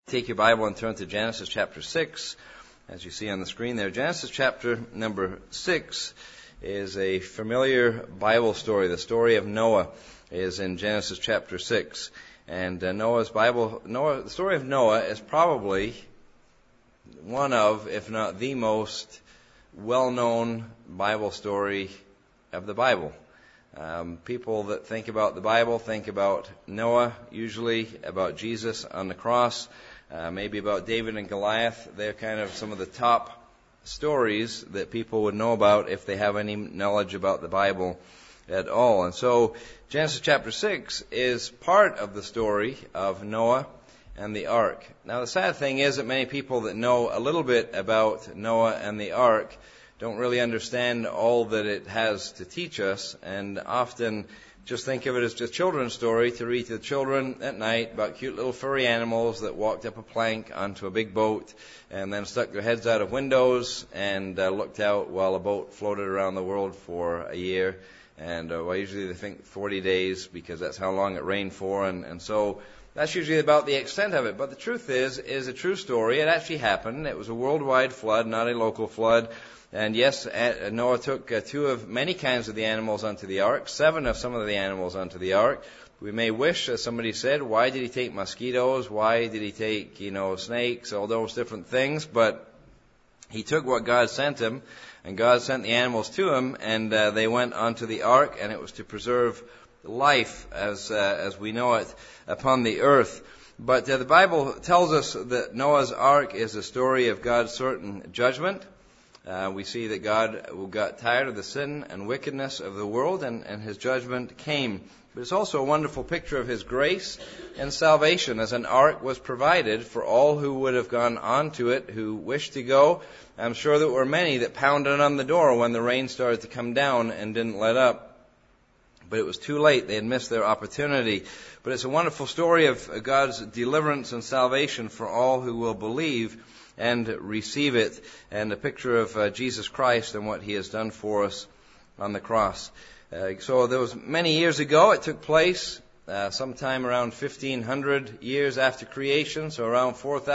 Take your Bible and turn to Genesis chapter 6. As you see on the screen there, Genesis chapter number 6 is a familiar Bible story. The story of Noah is in Genesis chapter 6. And the story of Noah is probably one of, if not the most well-known Bible story of the Bible. People that think about the Bible think about Noah, usually about Jesus on the cross, maybe about David and Goliath. They're kind of some of the top stories that people would know about if they have any knowledge about the Bible at all. And so Genesis chapter 6 is part of the story of Noah and the ark. Now the sad thing is that many people that know a little bit about Noah and the ark don't really understand all that it has to teach us, and often just think of it as just a children's story to read to the children at night about cute little furry animals that walked up a plank onto a big boat and then stuck their heads out of windows and looked out while a boat floated around the world for a year. And usually they think 40 days because that's how long it rained for. And so that's usually about the extent of it. But the truth is a true story. It actually happened. It was a worldwide flood, not a local flood. And yes, Noah took two of many kinds of the animals onto the ark, 7 of some of the animals onto the ark. We may wish, as somebody said, why did he take mosquitoes? Why did he take, snakes, all those different things? But he took what God sent him, and God sent the animals to him, and they went onto the ark, and it was to preserve life as we know it upon the earth. But the Bible tells us that Noah's ark is a story of God's certain judgment. We see that God got tired of the sin and wickedness of the world, and his judgment came. But it's also a wonderful picture of his grace and salvation, as an ark was provided for all who would have gone onto it, who wished to go. I'm sure there were many that pounded on the door when the rain started to come down and didn't let up. But it was too late. They had missed their opportunity. But it's a wonderful story of God's deliverance and salvation for all who will believe and receive it, and a picture of Jesus Christ and what he has done for us on the cross. So there was many years ago. It took place sometime around 1,500 years after creation, so around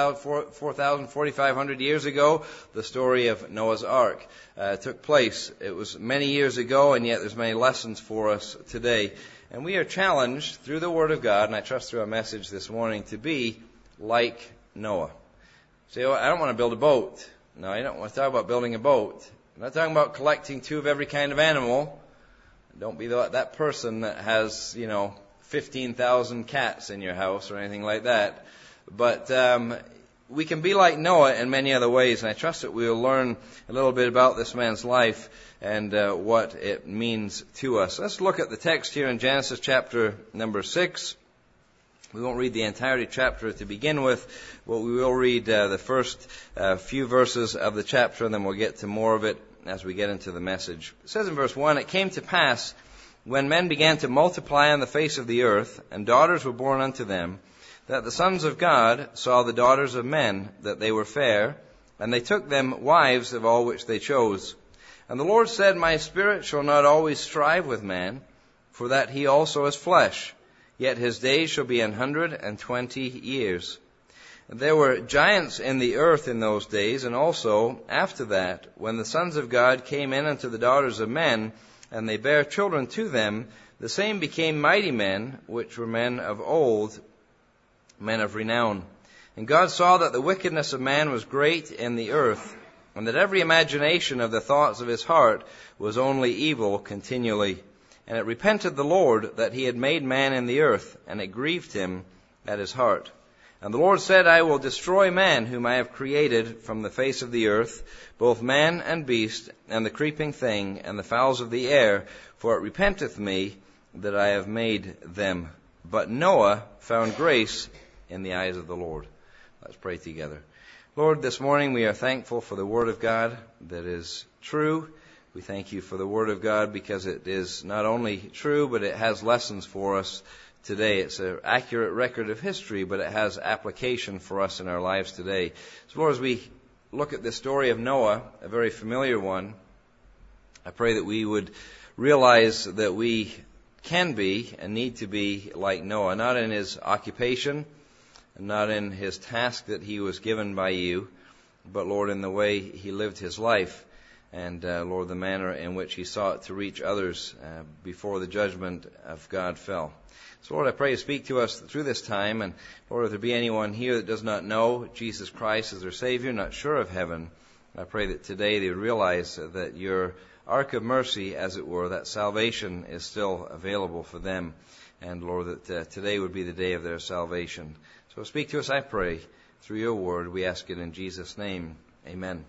4,500 years ago, the story of Noah's Ark took place. It was many years ago, and yet there's many lessons for us today. And we are challenged through the Word of God, and I trust through our message this morning, to be like Noah. Say, I don't want to build a boat. No, you don't want to talk about building a boat. I'm not talking about collecting 2 of every kind of animal. Don't be that person that has, 15,000 cats in your house or anything like that. But we can be like Noah in many other ways, and I trust that we'll learn a little bit about this man's life and what it means to us. Let's look at the text here in Genesis chapter number 6. We won't read the entirety chapter to begin with, but we will read the first few verses of the chapter, and then we'll get to more of it as we get into the message. It says in verse 1, "It came to pass, when men began to multiply on the face of the earth, and daughters were born unto them, that the sons of God saw the daughters of men, that they were fair, and they took them wives of all which they chose. And the Lord said, My spirit shall not always strive with man, for that he also is flesh. Yet his days shall be 120 years. And there were giants in the earth in those days, and also after that, when the sons of God came in unto the daughters of men, and they bare children to them, the same became mighty men, which were men of old, men of renown. And God saw that the wickedness of man was great in the earth, and that every imagination of the thoughts of his heart was only evil continually. And it repented the Lord that he had made man in the earth, and it grieved him at his heart. And the Lord said, I will destroy man whom I have created from the face of the earth, both man and beast, and the creeping thing, and the fowls of the air, for it repenteth me that I have made them. But Noah found grace in the eyes of the Lord." Let's pray together. Lord, this morning we are thankful for the Word of God that is true. We thank you for the Word of God because it is not only true, but it has lessons for us today. It's an accurate record of history, but it has application for us in our lives today. So Lord, as we look at this story of Noah, a very familiar one, I pray that we would realize that we can be and need to be like Noah, not in his occupation, not in his task that he was given by you, but, Lord, in the way he lived his life, and, Lord, the manner in which he sought to reach others before the judgment of God fell. So, Lord, I pray you speak to us through this time, and, Lord, if there be anyone here that does not know Jesus Christ as their Savior, not sure of heaven, I pray that today they would realize that your ark of mercy, as it were, that salvation is still available for them. And, Lord, that today would be the day of their salvation. So speak to us, I pray, through your word. We ask it in Jesus' name. Amen.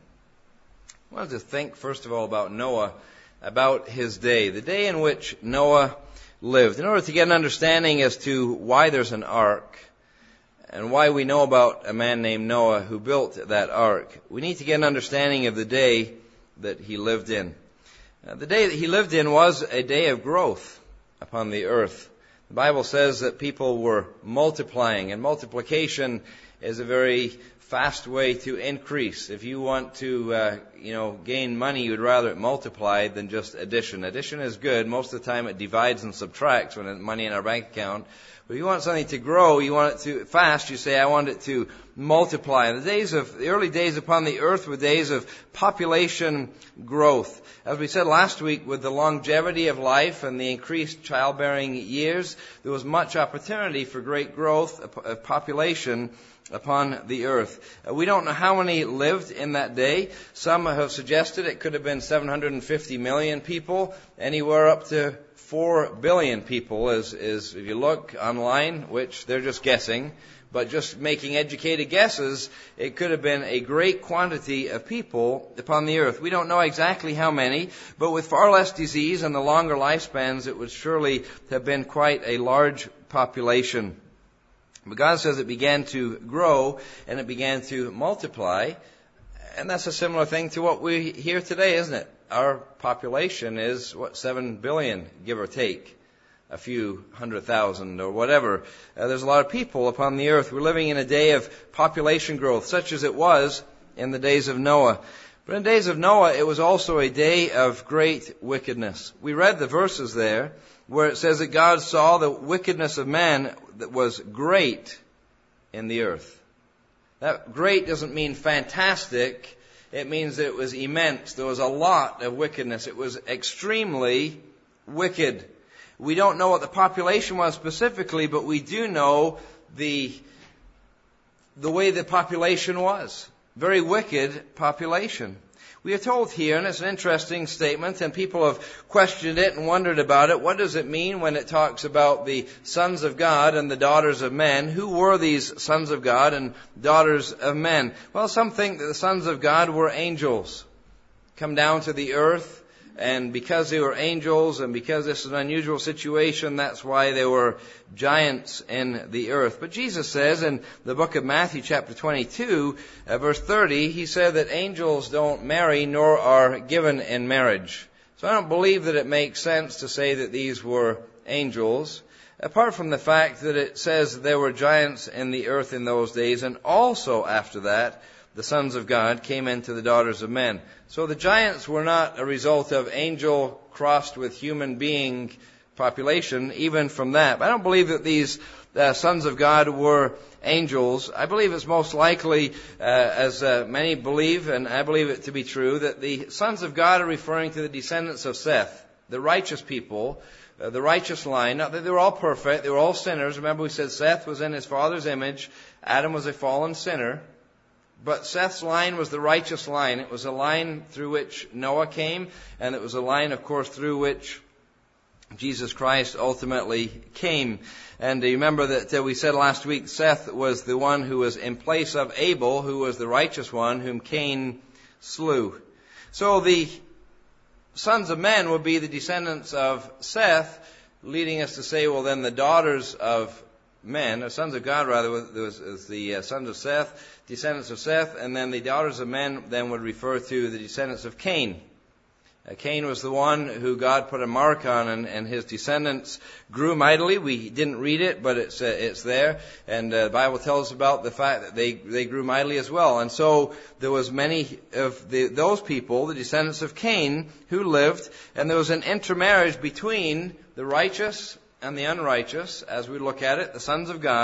I wanted to think, first of all, about Noah, about his day, the day in which Noah lived. In order to get an understanding as to why there's an ark, and why we know about a man named Noah who built that ark, we need to get an understanding of the day that he lived in. The day that he lived in was a day of growth upon the earth. The Bible says that people were multiplying, and multiplication is a very fast way to increase. If you want to, gain money, you'd rather it multiply than just addition. Addition is good. Most of the time it divides and subtracts when it's money in our bank account. But if you want something to grow, you want it to fast, you say, I want it to multiply. And the early days upon the earth were days of population growth. As we said last week, with the longevity of life and the increased childbearing years, there was much opportunity for great growth of population upon the earth. We don't know how many lived in that day. Some have suggested it could have been 750 million people, anywhere up to 4 billion people is if you look online, which they're just guessing, but just making educated guesses, it could have been a great quantity of people upon the earth. We don't know exactly how many, but with far less disease and the longer lifespans, it would surely have been quite a large population. But God says it began to grow and it began to multiply, and that's a similar thing to what we hear today, isn't it? Our population is, 7 billion, give or take, a few 100,000 or whatever. There's a lot of people upon the earth. We're living in a day of population growth, such as it was in the days of Noah. But in the days of Noah, it was also a day of great wickedness. We read the verses there where it says that God saw the wickedness of man that was great in the earth. That great doesn't mean fantastic. It means that it was immense. There was a lot of wickedness. It was extremely wicked. We don't know what the population was specifically, but we do know the way the population was. Very wicked population. We are told here, and it's an interesting statement, and people have questioned it and wondered about it. What does it mean when it talks about the sons of God and the daughters of men? Who were these sons of God and daughters of men? Well, some think that the sons of God were angels, come down to the earth, and because they were angels and because this is an unusual situation, that's why they were giants in the earth. But Jesus says in the book of Matthew chapter 22, verse 30, he said that angels don't marry nor are given in marriage. So I don't believe that it makes sense to say that these were angels, apart from the fact that it says there were giants in the earth in those days, and also after that, the sons of God came into the daughters of men. So the giants were not a result of angel crossed with human being population, even from that. But I don't believe that these sons of God were angels. I believe it's most likely, as many believe, and I believe it to be true, that the sons of God are referring to the descendants of Seth, the righteous people, the righteous line. Not that they were all perfect, they were all sinners. Remember we said Seth was in his father's image, Adam was a fallen sinner. But Seth's line was the righteous line. It was a line through which Noah came, and it was a line, of course, through which Jesus Christ ultimately came. And you remember that we said last week, Seth was the one who was in place of Abel, who was the righteous one, whom Cain slew. So the sons of men would be the descendants of Seth, leading us to say, well, then the daughters of men, or sons of God rather, was the sons of Seth, descendants of Seth, and then the daughters of men then would refer to the descendants of Cain. Cain was the one who God put a mark on, and his descendants grew mightily. We didn't read it, but it's there, and the Bible tells us about the fact that they grew mightily as well. And so there was many of those people, the descendants of Cain, who lived, and there was an intermarriage between the righteous and the unrighteous, as we look at it, the sons of God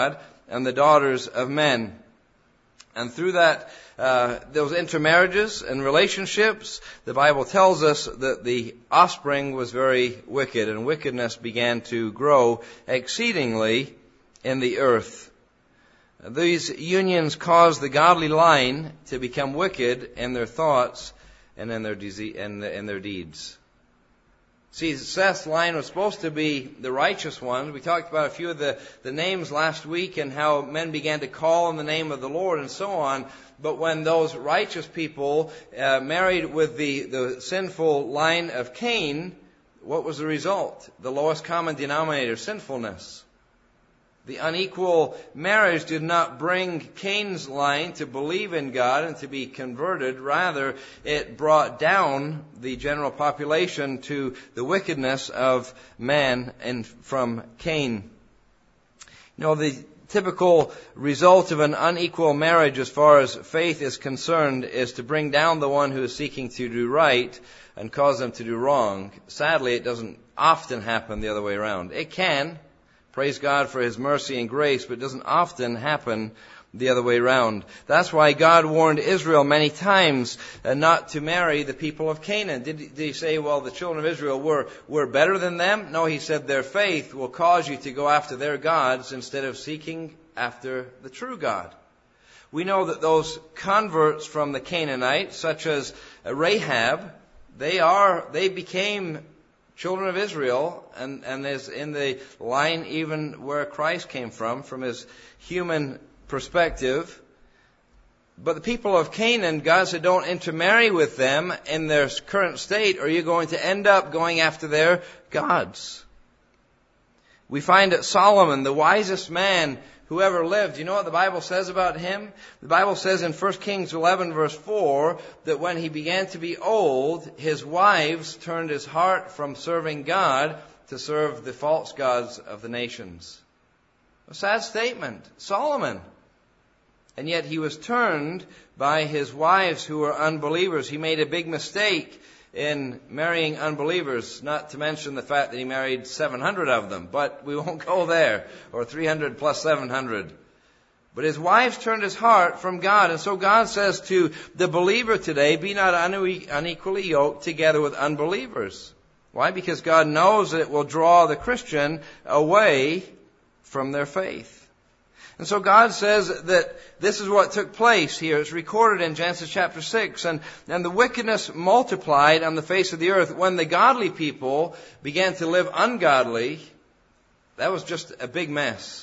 and the daughters of men. And through that, those intermarriages and relationships, the Bible tells us that the offspring was very wicked, and wickedness began to grow exceedingly in the earth. These unions caused the godly line to become wicked in their thoughts and in their deeds. See, Seth's line was supposed to be the righteous one. We talked about a few of the names last week and how men began to call on the name of the Lord and so on. But when those righteous people married with the sinful line of Cain, what was the result? The lowest common denominator, sinfulness. The unequal marriage did not bring Cain's line to believe in God and to be converted. Rather, it brought down the general population to the wickedness of man and from Cain. You know, the typical result of an unequal marriage as far as faith is concerned is to bring down the one who is seeking to do right and cause them to do wrong. Sadly, it doesn't often happen the other way around. It can. Praise God for His mercy and grace, but it doesn't often happen the other way around. That's why God warned Israel many times not to marry the people of Canaan. Did He say, well, the children of Israel were better than them? No, He said their faith will cause you to go after their gods instead of seeking after the true God. We know that those converts from the Canaanites, such as Rahab, they became children of Israel, and is in the line even where Christ came from His human perspective. But the people of Canaan, God said, don't intermarry with them in their current state, or you're going to end up going after their gods. We find that Solomon, the wisest man who ever lived, you know what the Bible says about him? The Bible says in 1 Kings 11 verse 4 that when he began to be old, his wives turned his heart from serving God to serve the false gods of the nations. A sad statement. Solomon. And yet he was turned by his wives who were unbelievers. He made a big mistake in marrying unbelievers, not to mention the fact that he married 700 of them. But we won't go there, or 300 plus 700. But his wives turned his heart from God. And so God says to the believer today, be not unequally yoked together with unbelievers. Why? Because God knows that it will draw the Christian away from their faith. And so God says that this is what took place here. It's recorded in Genesis chapter 6. And the wickedness multiplied on the face of the earth. When the godly people began to live ungodly, that was just a big mess.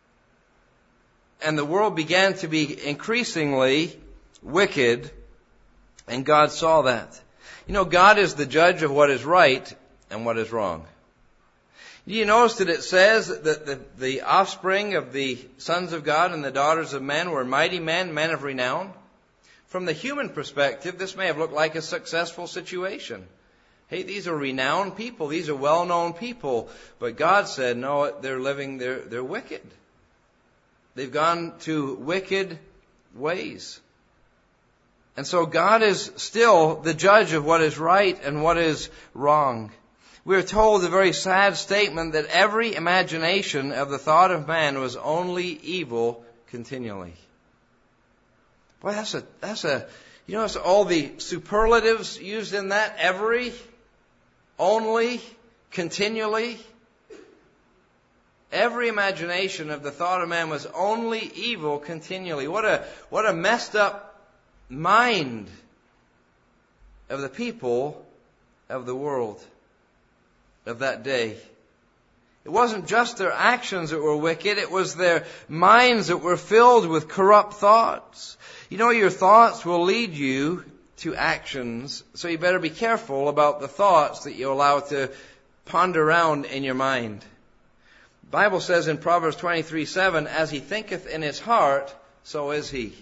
And the world began to be increasingly wicked. And God saw that. You know, God is the judge of what is right and what is wrong. Do you notice that it says that the offspring of the sons of God and the daughters of men were mighty men, men of renown? From the human perspective, this may have looked like a successful situation. Hey, these are renowned people. These are well-known people. But God said, no, they're wicked. They've gone to wicked ways. And so God is still the judge of what is right and what is wrong. We are told a very sad statement that every imagination of the thought of man was only evil continually. Boy, that's all the superlatives used in that. Every, only, continually. Every imagination of the thought of man was only evil continually. What a messed up mind of the people of the world of that day. It wasn't just their actions that were wicked, it was their minds that were filled with corrupt thoughts. You know, your thoughts will lead you to actions, so you better be careful about the thoughts that you allow to ponder around in your mind. The Bible says in Proverbs 23:7, as he thinketh in his heart, so is he.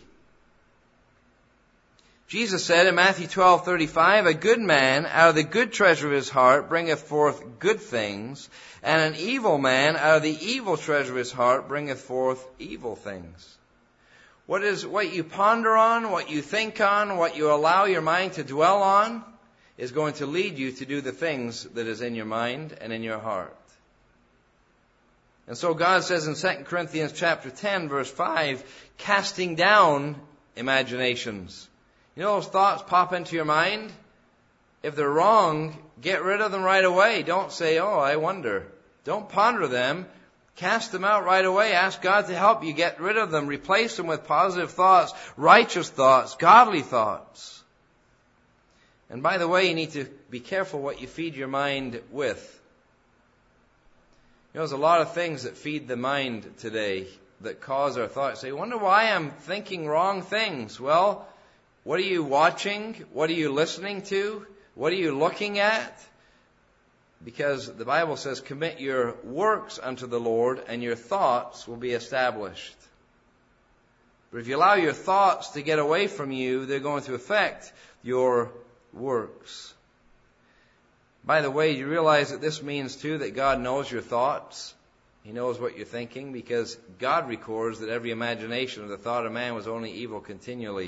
Jesus said in Matthew 12:35, a good man out of the good treasure of his heart bringeth forth good things, and an evil man out of the evil treasure of his heart bringeth forth evil things. What you ponder on, what you think on, what you allow your mind to dwell on, is going to lead you to do the things that is in your mind and in your heart. And so God says in 2 Corinthians chapter 10, verse 5, casting down imaginations. You know those thoughts pop into your mind? If they're wrong, get rid of them right away. Don't say, oh, I wonder. Don't ponder them. Cast them out right away. Ask God to help you get rid of them. Replace them with positive thoughts, righteous thoughts, godly thoughts. And by the way, you need to be careful what you feed your mind with. You know, there's a lot of things that feed the mind today that cause our thoughts. Say, wonder why I'm thinking wrong things. Well, what are you watching? What are you listening to? What are you looking at? Because the Bible says, commit your works unto the Lord, and your thoughts will be established. But if you allow your thoughts to get away from you, they're going to affect your works. By the way, you realize that this means too that God knows your thoughts. He knows what you're thinking, because God records that every imagination of the thought of man was only evil continually.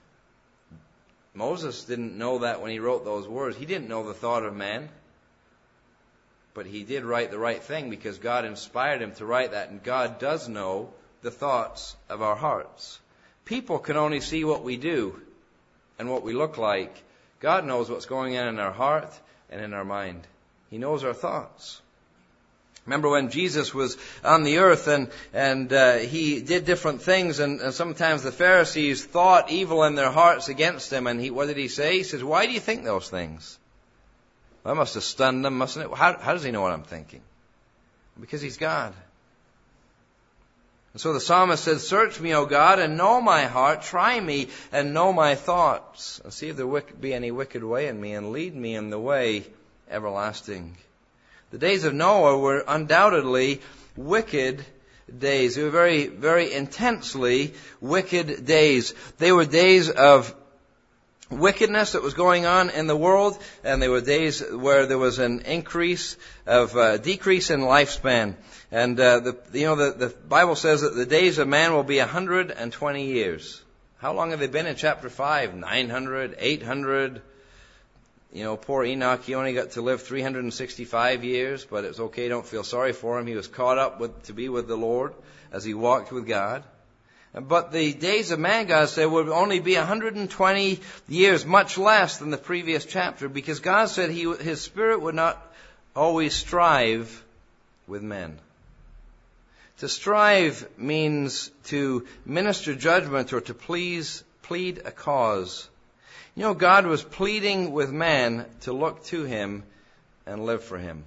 Moses didn't know that when he wrote those words. He didn't know the thought of man. But he did write the right thing because God inspired him to write that. And God does know the thoughts of our hearts. People can only see what we do and what we look like. God knows what's going on in our heart and in our mind. He knows our thoughts. Remember when Jesus was on the earth and he did different things, and sometimes the Pharisees thought evil in their hearts against him. And what did he say? He says, why do you think those things? That must have stunned them, mustn't it? How does he know what I'm thinking? Because he's God. And so the psalmist says, search me, O God, and know my heart. Try me and know my thoughts. And see if there be any wicked way in me, and lead me in the way everlasting. The days of Noah were undoubtedly wicked days. They were very, very intensely wicked days. They were days of wickedness that was going on in the world, and there were days where there was an decrease in lifespan. And the Bible says that the days of man will be 120 years. How long have they been in chapter 5? 900, 800. Poor Enoch, he only got to live 365 years, but it's okay, don't feel sorry for him. He was caught up to be with the Lord as he walked with God. But the days of man, God said, would only be 120 years, much less than the previous chapter, because God said His Spirit would not always strive with men. To strive means to minister judgment or to plead a cause. God was pleading with man to look to Him and live for Him.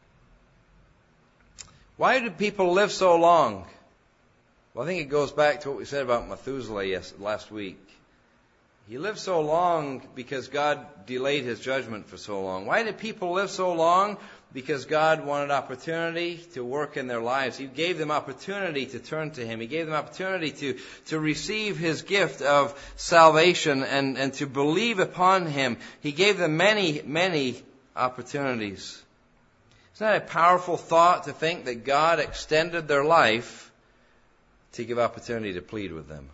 Why do people live so long? Well, I think it goes back to what we said about Methuselah last week. He lived so long because God delayed His judgment for so long. Why did people live so long? Because God wanted opportunity to work in their lives. He gave them opportunity to turn to Him. He gave them opportunity to receive His gift of salvation and to believe upon Him. He gave them many, many opportunities. Isn't that a powerful thought, to think that God extended their life to give opportunity to plead with them?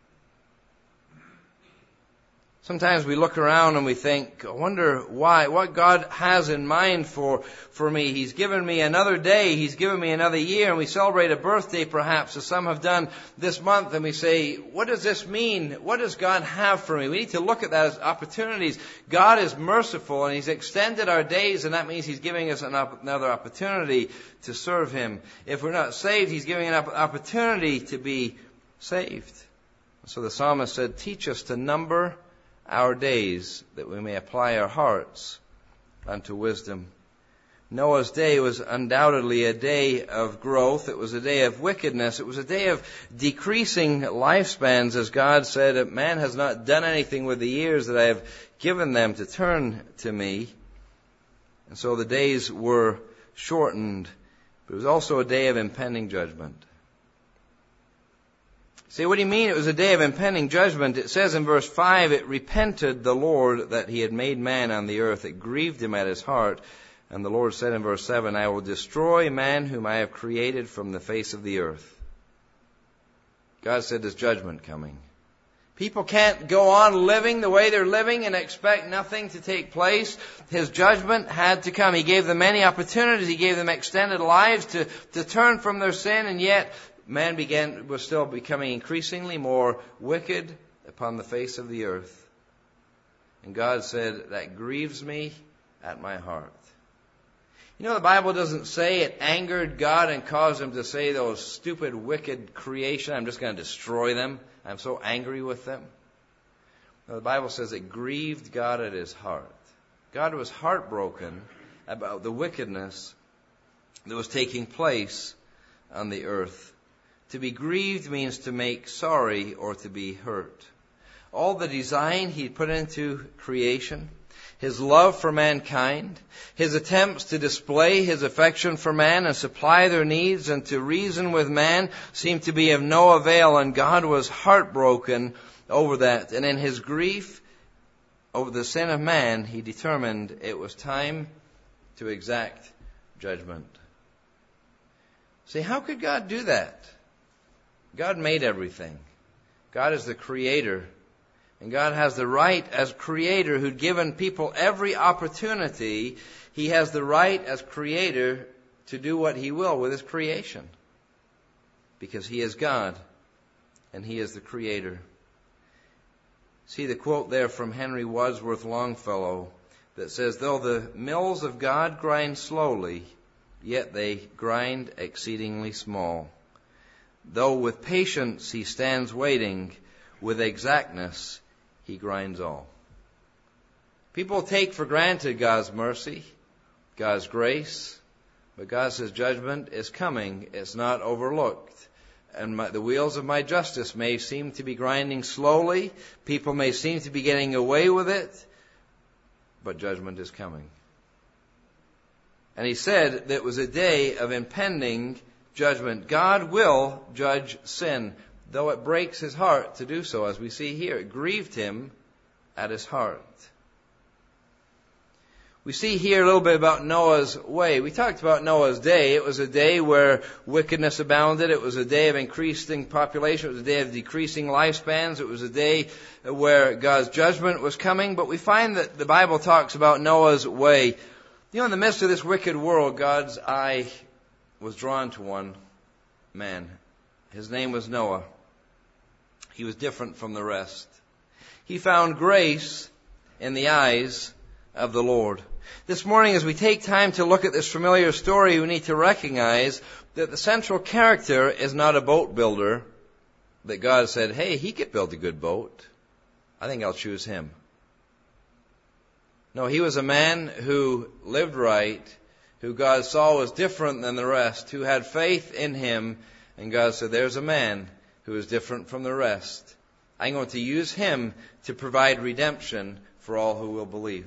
Sometimes we look around and we think, I wonder why, what God has in mind for me. He's given me another day. He's given me another year. And we celebrate a birthday perhaps, as some have done this month. And we say, what does this mean? What does God have for me? We need to look at that as opportunities. God is merciful, and He's extended our days, and that means He's giving us another opportunity to serve Him. If we're not saved, He's giving an opportunity to be saved. So the psalmist said, teach us to number our days, that we may apply our hearts unto wisdom. Noah's day was undoubtedly a day of growth. It was a day of wickedness. It was a day of decreasing lifespans, as God said, man has not done anything with the years that I have given them to turn to me. And so the days were shortened. But it was also a day of impending judgment. See, what do you mean it was a day of impending judgment? It says in verse 5, it repented the Lord that He had made man on the earth. It grieved Him at His heart. And the Lord said in verse 7, I will destroy man whom I have created from the face of the earth. God said there's judgment coming. People can't go on living the way they're living and expect nothing to take place. His judgment had to come. He gave them many opportunities. He gave them extended lives to turn from their sin, and yet man was still becoming increasingly more wicked upon the face of the earth. And God said, that grieves me at my heart. You know, the Bible doesn't say it angered God and caused him to say those stupid, wicked creation, I'm just going to destroy them. I'm so angry with them. No, the Bible says it grieved God at his heart. God was heartbroken about the wickedness that was taking place on the earth. To be grieved means to make sorry or to be hurt. All the design he put into creation, his love for mankind, his attempts to display his affection for man and supply their needs and to reason with man seemed to be of no avail, and God was heartbroken over that. And in his grief over the sin of man, he determined it was time to exact judgment. See, how could God do that? God made everything. God is the creator. And God has the right as creator who'd given people every opportunity. He has the right as creator to do what he will with his creation. Because he is God and he is the creator. See the quote there from Henry Wadsworth Longfellow that says, though the mills of God grind slowly, yet they grind exceedingly small. Though with patience he stands waiting, with exactness he grinds all. People take for granted God's mercy, God's grace, but God says judgment is coming. It's not overlooked. And the wheels of my justice may seem to be grinding slowly. People may seem to be getting away with it, but judgment is coming. And he said that it was a day of impending judgment. God will judge sin, though it breaks his heart to do so, as we see here. It grieved him at his heart. We see here a little bit about Noah's way. We talked about Noah's day. It was a day where wickedness abounded. It was a day of increasing population. It was a day of decreasing lifespans. It was a day where God's judgment was coming. But we find that the Bible talks about Noah's way. You know, in the midst of this wicked world, God's eye was drawn to one man. His name was Noah. He was different from the rest. He found grace in the eyes of the Lord. This morning, as we take time to look at this familiar story, we need to recognize that the central character is not a boat builder, that God said, hey, he could build a good boat. I think I'll choose him. No, he was a man who lived right, who God saw was different than the rest, who had faith in him, and God said, there's a man who is different from the rest. I'm going to use him to provide redemption for all who will believe.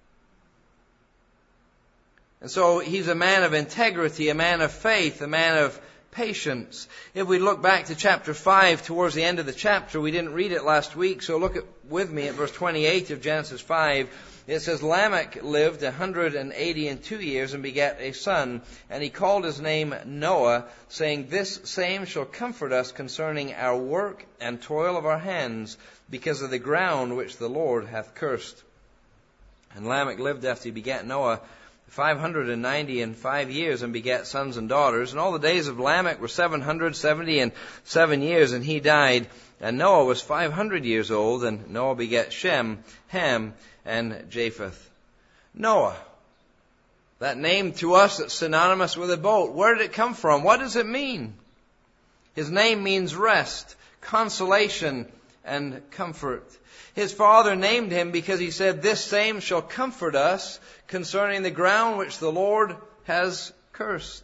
And so he's a man of integrity, a man of faith, a man of patience. If we look back to chapter 5, towards the end of the chapter, we didn't read it last week, so look with me at verse 28 of Genesis 5. It says, Lamech lived 182 years and begat a son, and he called his name Noah, saying, this same shall comfort us concerning our work and toil of our hands, because of the ground which the Lord hath cursed. And Lamech lived after he begat Noah 595 years and begat sons and daughters. And all the days of Lamech were 777 years, and he died. And Noah was 500 years old, and Noah begat Shem, Ham, and Japheth. Noah, that name to us that's synonymous with a boat. Where did it come from? What does it mean? His name means rest, consolation, and comfort. His father named him because he said, this same shall comfort us concerning the ground which the Lord has cursed.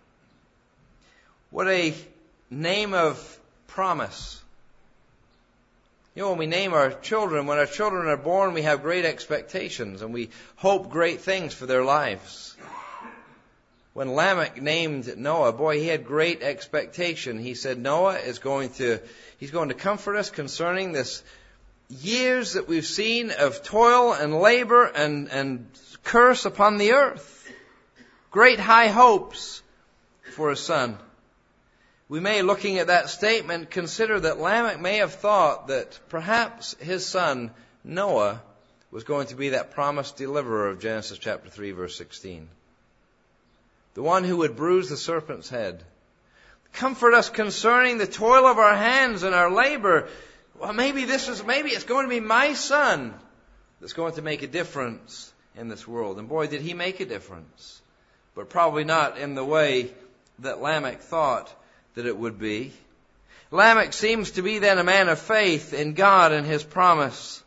What a name of promise. You know, when we name our children, when our children are born, we have great expectations and we hope great things for their lives. When Lamech named Noah, boy, he had great expectation. He said Noah is going to comfort us concerning this years that we've seen of toil and labor and curse upon the earth. Great high hopes for a son. we may, looking at that statement, consider that Lamech may have thought that perhaps his son Noah was going to be that promised deliverer of Genesis chapter 3, verse 16. The one who would bruise the serpent's head. Comfort us concerning the toil of our hands and our labor. Well, maybe it's going to be my son that's going to make a difference in this world. And boy, did he make a difference. But probably not in the way that Lamech thought that it would be. Lamech seems to be then a man of faith in God and His promise.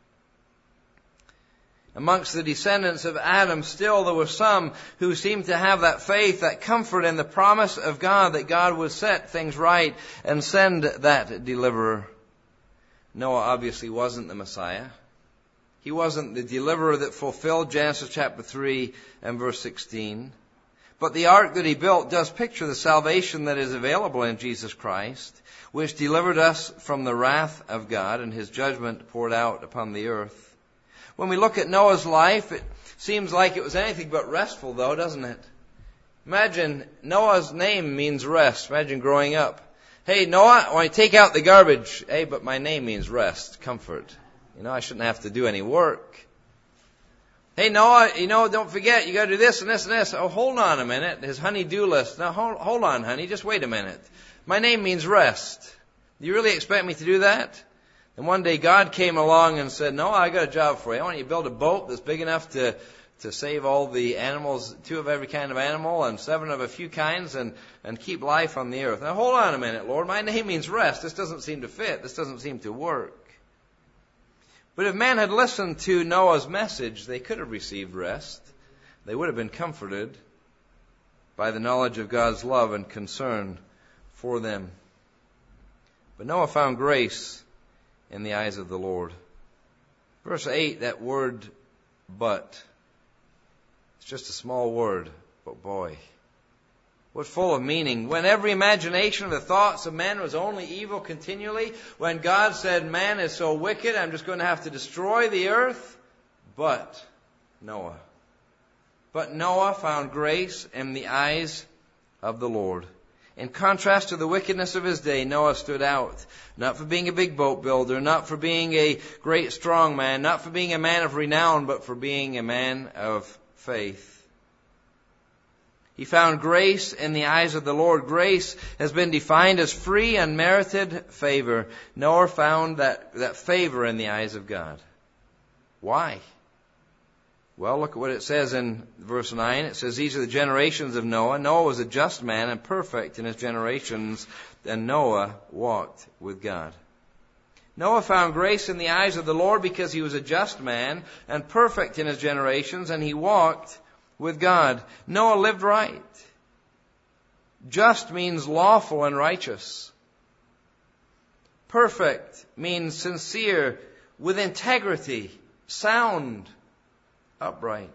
Amongst the descendants of Adam, still there were some who seemed to have that faith, that comfort in the promise of God, that God would set things right and send that deliverer. Noah obviously wasn't the Messiah. He wasn't the deliverer that fulfilled Genesis chapter 3 and verse 16. But the ark that he built does picture the salvation that is available in Jesus Christ, which delivered us from the wrath of God and His judgment poured out upon the earth. When we look at Noah's life, it seems like it was anything but restful, though, doesn't it? Imagine, Noah's name means rest. Imagine growing up. Hey, Noah, when I take out the garbage, hey, but my name means rest, comfort. I shouldn't have to do any work. Hey, Noah, don't forget, you got to do this and this and this. Oh, hold on a minute. His honey-do list. Now, hold on, honey. Just wait a minute. My name means rest. Do you really expect me to do that? And one day God came along and said, Noah, I got a job for you. I want you to build a boat that's big enough to save all the animals, 2 of every kind of animal and 7 of a few kinds, and keep life on the earth. Now, hold on a minute, Lord. My name means rest. This doesn't seem to fit. This doesn't seem to work. But if man had listened to Noah's message, they could have received rest. They would have been comforted by the knowledge of God's love and concern for them. But Noah found grace in the eyes of the Lord. Verse 8, that word, but. It's just a small word, but boy, what full of meaning. When every imagination of the thoughts of men was only evil continually, when God said, man is so wicked, I'm just going to have to destroy the earth. But Noah found grace in the eyes of the Lord. In contrast to the wickedness of his day, Noah stood out. Not for being a big boat builder, not for being a great strong man, not for being a man of renown, but for being a man of faith. He found grace in the eyes of the Lord. Grace has been defined as free, unmerited favor. Noah found that favor in the eyes of God. Why? Well, look at what it says in verse 9. It says, these are the generations of Noah. Noah was a just man and perfect in his generations, and Noah walked with God. Noah found grace in the eyes of the Lord because he was a just man and perfect in his generations, and he walked with God. Noah lived right. Just means lawful and righteous. Perfect means sincere, with integrity, sound, upright.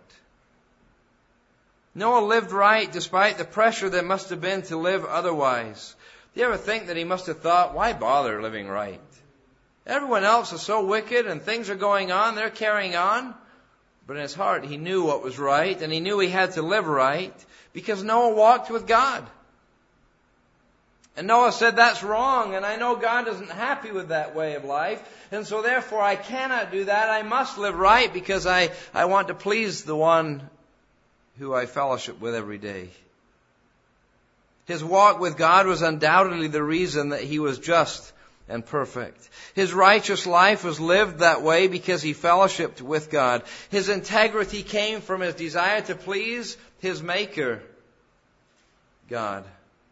Noah lived right despite the pressure there must have been to live otherwise. Do you ever think that he must have thought, why bother living right? Everyone else is so wicked and things are going on, they're carrying on. But in his heart, he knew what was right, and he knew he had to live right because Noah walked with God. And Noah said, that's wrong, and I know God isn't happy with that way of life, and so therefore I cannot do that. I must live right because I want to please the one who I fellowship with every day. His walk with God was undoubtedly the reason that he was just and perfect. His righteous life was lived that way because he fellowshiped with God. His integrity came from his desire to please his Maker, God.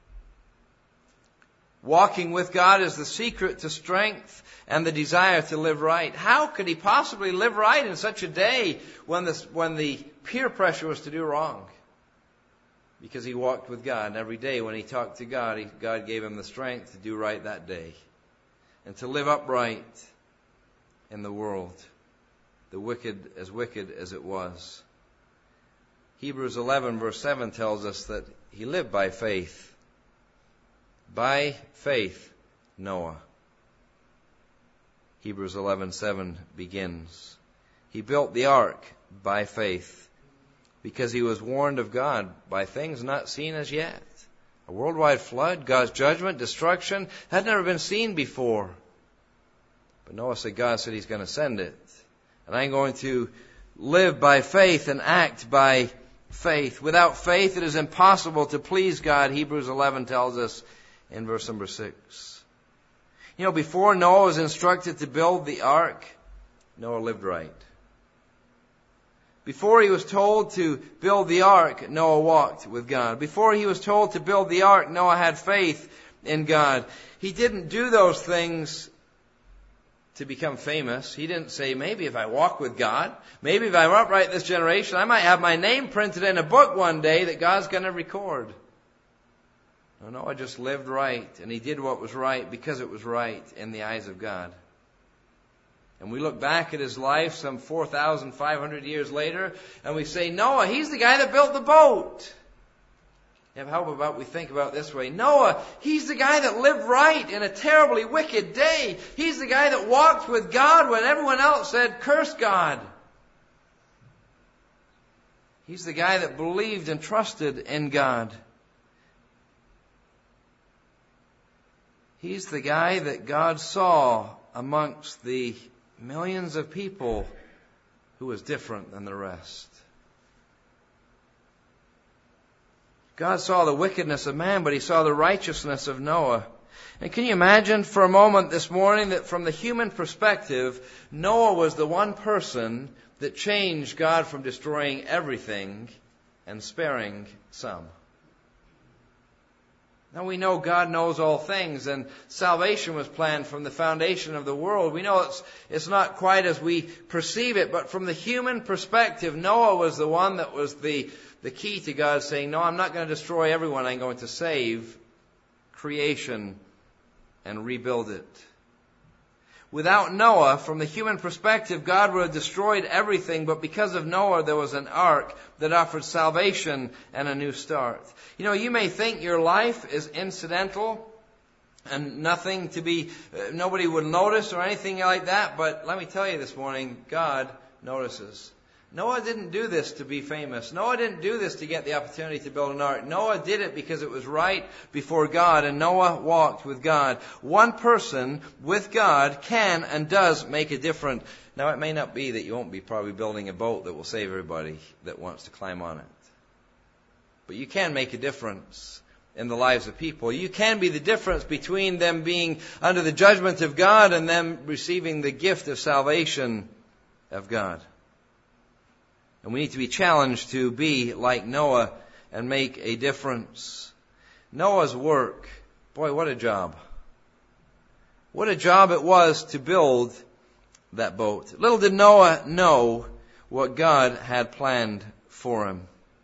Walking with God is the secret to strength and the desire to live right. How could he possibly live right in such a day when the peer pressure was to do wrong? Because he walked with God, and every day when he talked to God, God gave him the strength to do right that day and to live upright in the world, wicked as it was. Hebrews 11 verse 7 tells us that he lived by faith. By faith, Noah. Hebrews 11:7 begins. He built the ark by faith because he was warned of God by things not seen as yet. A worldwide flood, God's judgment, destruction, had never been seen before. But Noah said, God said He's going to send it. And I'm going to live by faith and act by faith. Without faith, it is impossible to please God, Hebrews 11 tells us in verse number 6. You know, before Noah was instructed to build the ark, Noah lived right. Before he was told to build the ark, Noah walked with God. Before he was told to build the ark, Noah had faith in God. He didn't do those things to become famous. He didn't say, maybe if I walk with God, maybe if I'm upright in this generation, I might have my name printed in a book one day that God's going to record. No, Noah just lived right, and he did what was right because it was right in the eyes of God. And we look back at his life some 4,500 years later, and we say, Noah, he's the guy that built the boat. And how about we think about it this way? Noah, he's the guy that lived right in a terribly wicked day. He's the guy that walked with God when everyone else said, curse God. He's the guy that believed and trusted in God. He's the guy that God saw amongst the millions of people who was different than the rest. God saw the wickedness of man, but He saw the righteousness of Noah. And can you imagine for a moment this morning that from the human perspective, Noah was the one person that changed God from destroying everything and sparing some? Now we know God knows all things, and salvation was planned from the foundation of the world. We know it's not quite as we perceive it, but from the human perspective, Noah was the one that was the key to God saying, no, I'm not going to destroy everyone. I'm going to save creation and rebuild it. Without Noah, from the human perspective, God would have destroyed everything, but because of Noah, there was an ark that offered salvation and a new start. You know, you may think your life is incidental and nothing to be, nobody would notice or anything like that, but let me tell you this morning, God notices. Noah didn't do this to be famous. Noah didn't do this to get the opportunity to build an ark. Noah did it because it was right before God, and Noah walked with God. One person with God can and does make a difference. Now, it may not be that you won't be probably building a boat that will save everybody that wants to climb on it. But you can make a difference in the lives of people. You can be the difference between them being under the judgment of God and them receiving the gift of salvation of God. And we need to be challenged to be like Noah and make a difference. Noah's work, boy, what a job. What a job it was to build that boat. Little did Noah know what God had planned for him.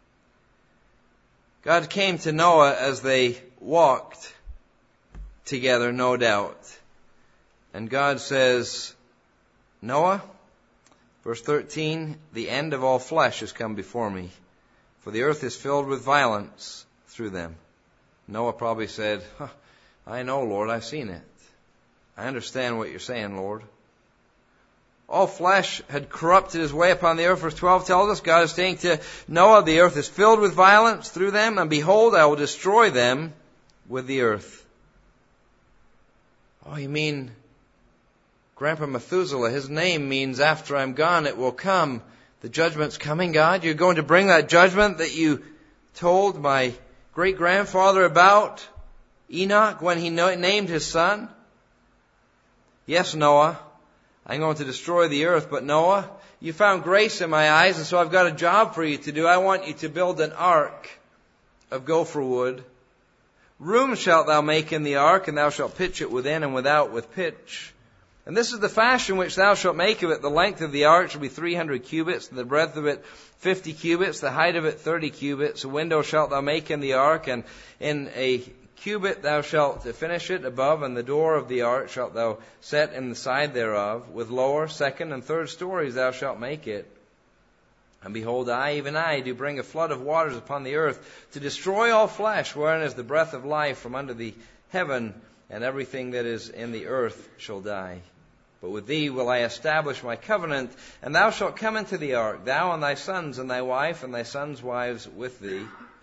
God came to Noah as they walked together, no doubt. And God says, Noah, verse 13, the end of all flesh has come before me, for the earth is filled with violence through them. Noah probably said, I know, Lord, I've seen it. I understand what you're saying, Lord. All flesh had corrupted his way upon the earth. Verse 12 tells us, God is saying to Noah, the earth is filled with violence through them, and behold, I will destroy them with the earth. Oh, you mean Grandpa Methuselah, his name means after I'm gone it will come. The judgment's coming, God. You're going to bring that judgment that you told my great-grandfather about, Enoch, when he named his son? Yes, Noah, I'm going to destroy the earth. But Noah, you found grace in my eyes, and so I've got a job for you to do. I want you to build an ark of gopher wood. Room shalt thou make in the ark, and thou shalt pitch it within and without with pitch. And this is the fashion which thou shalt make of it. The length of the ark shall be 300 cubits, and the breadth of it 50 cubits, the height of it 30 cubits. A window shalt thou make in the ark, and in a cubit thou shalt finish it above, and the door of the ark shalt thou set in the side thereof. With lower, second, and third stories thou shalt make it. And behold, I, even I, do bring a flood of waters upon the earth, to destroy all flesh, wherein is the breath of life from under the heaven, and everything that is in the earth shall die. But with thee will I establish my covenant, and thou shalt come into the ark, thou and thy sons and thy wife and thy sons' wives with thee.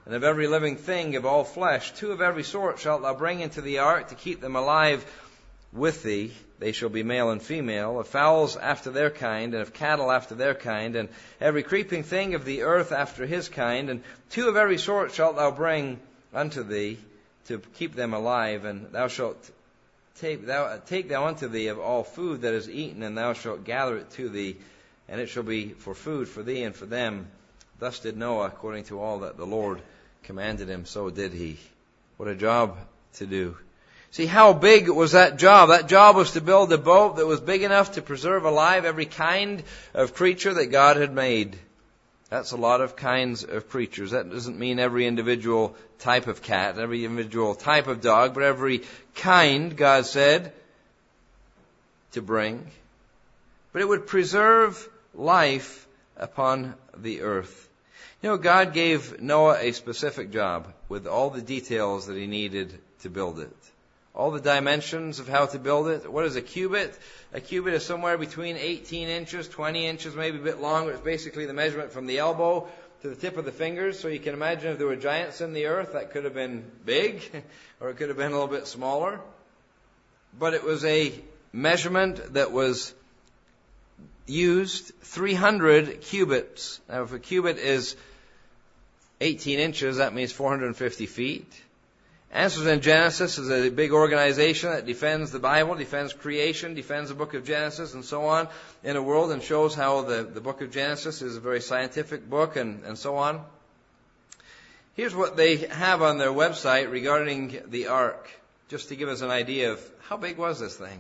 and of every living thing of all flesh. 2 of every sort shalt thou bring into the ark to keep them alive with thee. They shall be male and female, of fowls after their kind, and of cattle after their kind, and every creeping thing of the earth after his kind. And 2 of every sort shalt thou bring unto thee to keep them alive. And thou shalt take thou unto thee of all food that is eaten, and thou shalt gather it to thee, and it shall be for food for thee and for them. Thus did Noah according to all that the Lord commanded him, so did he. What a job to do. See, how big was that job? That job was to build a boat that was big enough to preserve alive every kind of creature that God had made. That's a lot of kinds of creatures. That doesn't mean every individual type of cat, every individual type of dog, but every kind, God said, to bring. But it would preserve life upon the earth. You know, God gave Noah a specific job with all the details that he needed to build it. All the dimensions of how to build it. What is a cubit? A cubit is somewhere between 18 inches, 20 inches, maybe a bit longer. It's basically the measurement from the elbow to the tip of the fingers. So you can imagine if there were giants in the earth, that could have been big, or it could have been a little bit smaller. But it was a measurement that was used, 300 cubits. Now, if a cubit is 18 inches, that means 450 feet. Answers in Genesis is a big organization that defends the Bible, defends creation, defends the book of Genesis, and so on in the world, and shows how the book of Genesis is a very scientific book, and so on. Here's what they have on their website regarding the ark, just to give us an idea of how big was this thing.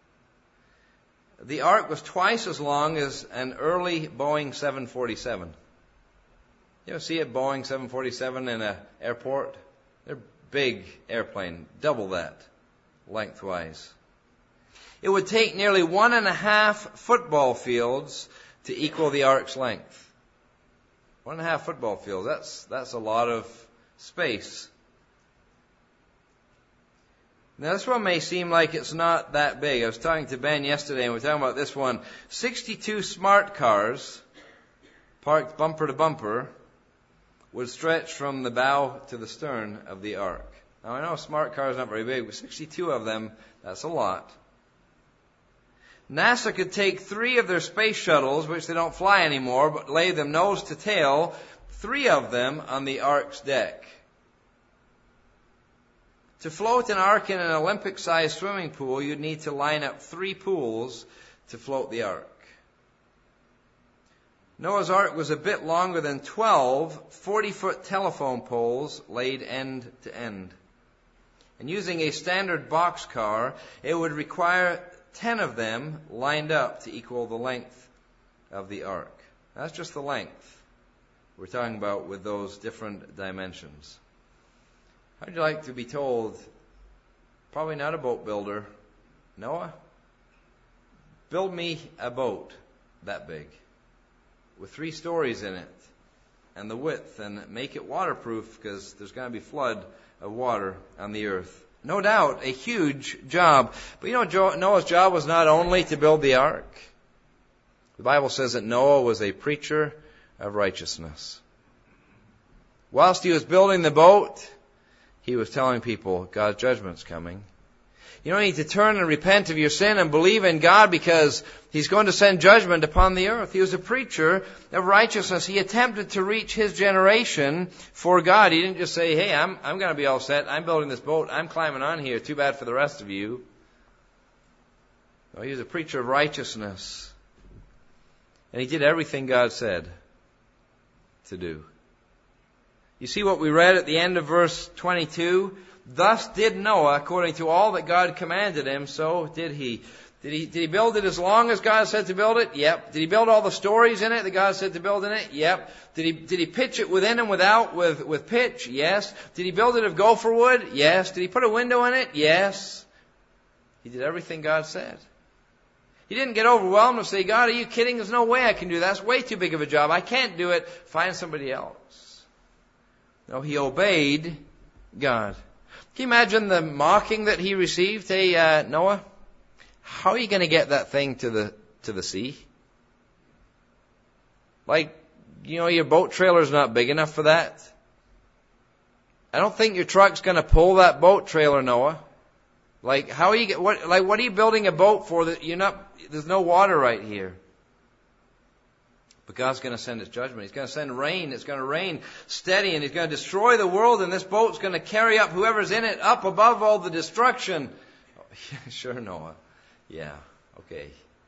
The ark was twice as long as an early Boeing 747. You ever see a Boeing 747 in an airport? They're big airplane, double that lengthwise. It would take nearly 1.5 football fields to equal the ark's length. 1.5 football fields, that's a lot of space. Now this one may seem like it's not that big. I was talking to Ben yesterday and we were talking about this one. 62 smart cars parked bumper to bumper would stretch from the bow to the stern of the ark. Now I know a smart car is not very big, but 62 of them, that's a lot. NASA could take 3 of their space shuttles, which they don't fly anymore, but lay them nose to tail, 3 of them on the ark's deck. To float an ark in an Olympic-sized swimming pool, you'd need to line up 3 pools to float the ark. Noah's ark was a bit longer than 12 40-foot telephone poles laid end to end. And using a standard boxcar, it would require 10 of them lined up to equal the length of the ark. That's just the length we're talking about with those different dimensions. How'd you like to be told, probably not a boat builder, Noah, build me a boat that big, with 3 stories in it, and the width, and make it waterproof because there's going to be flood of water on the earth. No doubt, a huge job. But you know, Noah's job was not only to build the ark. The Bible says that Noah was a preacher of righteousness. Whilst he was building the boat, he was telling people God's judgment's coming. You don't need to turn and repent of your sin and believe in God because He's going to send judgment upon the earth. He was a preacher of righteousness. He attempted to reach his generation for God. He didn't just say, hey, I'm going to be all set. I'm building this boat. I'm climbing on here. Too bad for the rest of you. No, he was a preacher of righteousness. And he did everything God said to do. You see what we read at the end of verse 22? Thus did Noah, according to all that God commanded him, so did he. Did he build it as long as God said to build it? Yep. Did he build all the stories in it that God said to build in it? Yep. Did he pitch it within and without with pitch? Yes. Did he build it of gopher wood? Yes. Did he put a window in it? Yes. He did everything God said. He didn't get overwhelmed and say, God, are you kidding? There's no way I can do that. That's way too big of a job. I can't do it. Find somebody else. No, he obeyed God. Can you imagine the mocking that he received? Hey, Noah, how are you going to get that thing to the sea? Like, you know, your boat trailer's not big enough for that. I don't think your truck's going to pull that boat trailer, Noah. Like, how are you, what are you building a boat for that there's no water right here? But God's going to send His judgment. He's going to send rain. It's going to rain steady, and He's going to destroy the world, and this boat's going to carry up whoever's in it up above all the destruction. Oh, yeah, sure, Noah. Yeah, okay.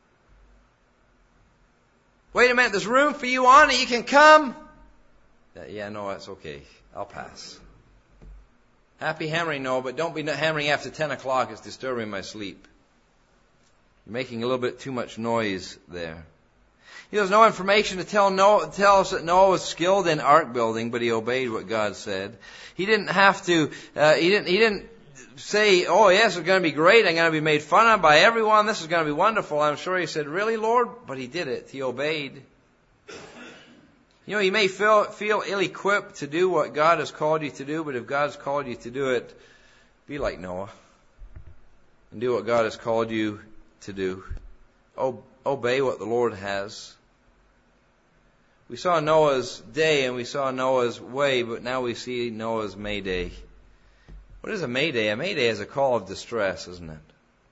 Wait a minute, there's room for you on it. You can come. Yeah, no, that's okay. I'll pass. Happy hammering, Noah, but don't be hammering after 10 o'clock. It's disturbing my sleep. You're making a little bit too much noise there. There's no information to tell us that Noah was skilled in ark building, but he obeyed what God said. He didn't have to, he didn't say, oh yes, it's going to be great. I'm going to be made fun of by everyone. This is going to be wonderful. I'm sure he said, really, Lord? But he did it. He obeyed. You may feel ill-equipped to do what God has called you to do, but if God's called you to do it, be like Noah and do what God has called you to do. Obey what the Lord has. We saw Noah's day and we saw Noah's way, but now we see Noah's Mayday. What is a Mayday? A Mayday is a call of distress, isn't it?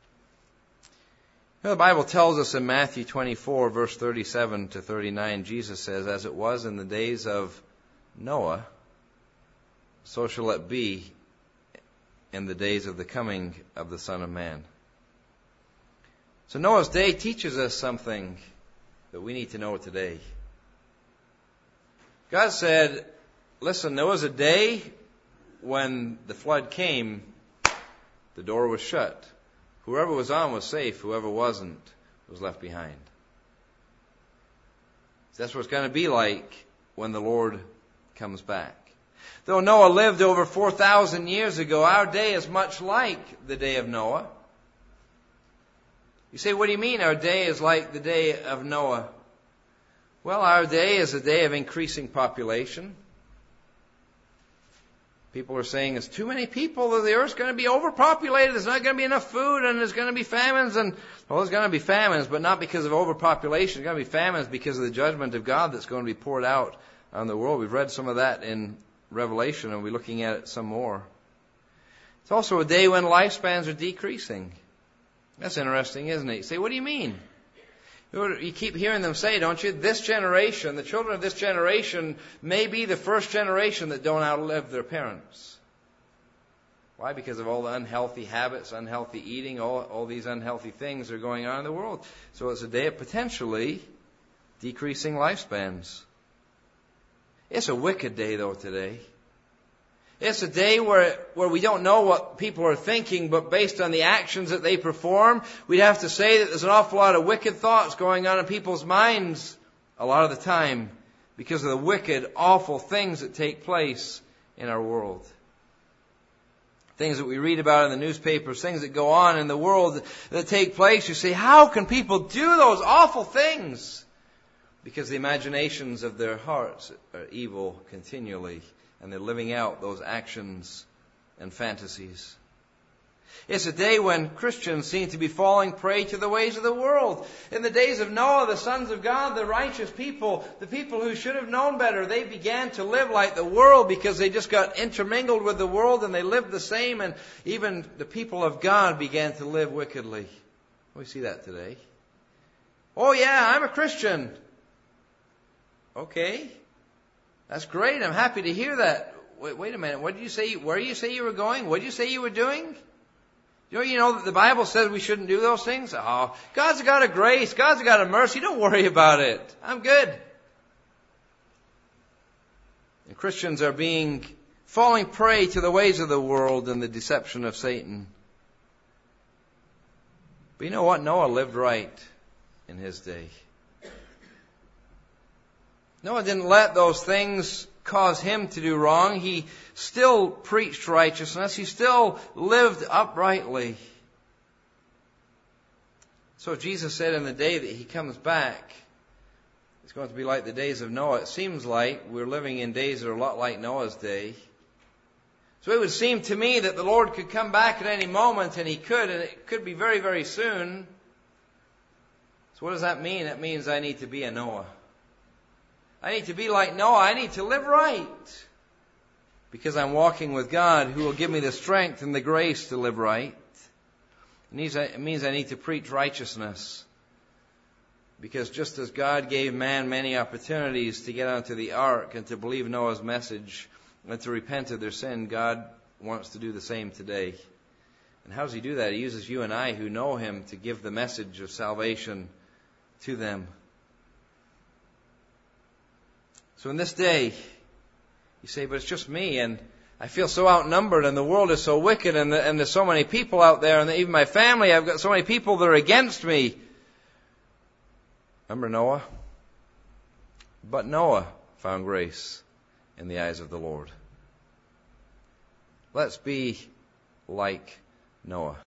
The Bible tells us in Matthew 24, verse 37 to 39, Jesus says, as it was in the days of Noah, so shall it be in the days of the coming of the Son of Man. So Noah's day teaches us something that we need to know today. God said, listen, there was a day when the flood came, the door was shut. Whoever was on was safe. Whoever wasn't was left behind. That's what it's going to be like when the Lord comes back. Though Noah lived over 4,000 years ago, our day is much like the day of Noah. You say, what do you mean our day is like the day of Noah? Well, our day is a day of increasing population. People are saying there's too many people, that the earth's going to be overpopulated, there's not going to be enough food, and there's going to be famines. And well, there's going to be famines, but not because of overpopulation. There's going to be famines because of the judgment of God that's going to be poured out on the world. We've read some of that in Revelation, and we'll be looking at it some more. It's also a day when lifespans are decreasing. That's interesting, isn't it? You say, what do you mean? You keep hearing them say, don't you? This generation, the children of this generation may be the first generation that don't outlive their parents. Why? Because of all the unhealthy habits, unhealthy eating, all these unhealthy things that are going on in the world. So it's a day of potentially decreasing lifespans. It's a wicked day, though, today. It's a day where we don't know what people are thinking, but based on the actions that they perform, we'd have to say that there's an awful lot of wicked thoughts going on in people's minds a lot of the time because of the wicked, awful things that take place in our world. Things that we read about in the newspapers, things that go on in the world that take place. You say, how can people do those awful things? Because the imaginations of their hearts are evil continually. And they're living out those actions and fantasies. It's a day when Christians seem to be falling prey to the ways of the world. In the days of Noah, the sons of God, the righteous people, the people who should have known better, they began to live like the world because they just got intermingled with the world and they lived the same. And even the people of God began to live wickedly. We see that today. Oh yeah, I'm a Christian. Okay. That's great. I'm happy to hear that. Wait a minute. What did you say? Where did you say you were going? What did you say you were doing? You know that the Bible says we shouldn't do those things? Oh, God's got a grace. God's got a mercy. Don't worry about it. I'm good. And Christians are falling prey to the ways of the world and the deception of Satan. But you know what? Noah lived right in his day. Noah didn't let those things cause him to do wrong. He still preached righteousness. He still lived uprightly. So Jesus said in the day that He comes back, it's going to be like the days of Noah. It seems like we're living in days that are a lot like Noah's day. So it would seem to me that the Lord could come back at any moment, and He could, and it could be very, very soon. So what does that mean? It means I need to be a Noah. I need to be like Noah. I need to live right. because I'm walking with God who will give me the strength and the grace to live right. It means I need to preach righteousness. Because just as God gave man many opportunities to get onto the ark and to believe Noah's message and to repent of their sin, God wants to do the same today. And how does He do that? He uses you and I who know Him to give the message of salvation to them. So in this day, you say, but it's just me, and I feel so outnumbered, and the world is so wicked, and there's so many people out there, and even my family, I've got so many people that are against me. Remember Noah? But Noah found grace in the eyes of the Lord. Let's be like Noah.